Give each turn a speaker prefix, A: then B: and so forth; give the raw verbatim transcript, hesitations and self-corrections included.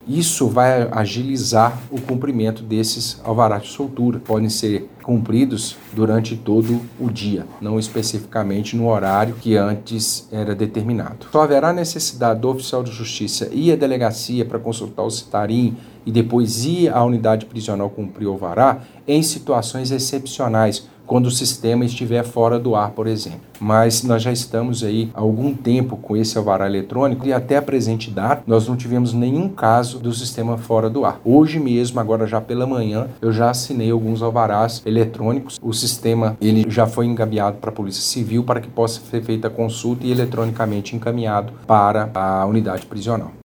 A: Isso vai agilizar o cumprimento desses alvarás de soltura. Podem ser cumpridos durante todo o dia, não especificamente no horário que antes era determinado. Só haverá necessidade do oficial de justiça ir à delegacia para consultar o citarim e depois ir à unidade prisional cumprir o alvará em situações excepcionais, quando o sistema estiver fora do ar, por exemplo. Mas nós já estamos aí há algum tempo com esse alvará eletrônico e até a presente data nós não tivemos nenhum caso do sistema fora do ar. Hoje mesmo, agora já pela manhã, eu já assinei alguns alvarás eletrônicos. O sistema ele já foi encaminhado para a Polícia Civil para que possa ser feita a consulta e eletronicamente encaminhado para a unidade prisional.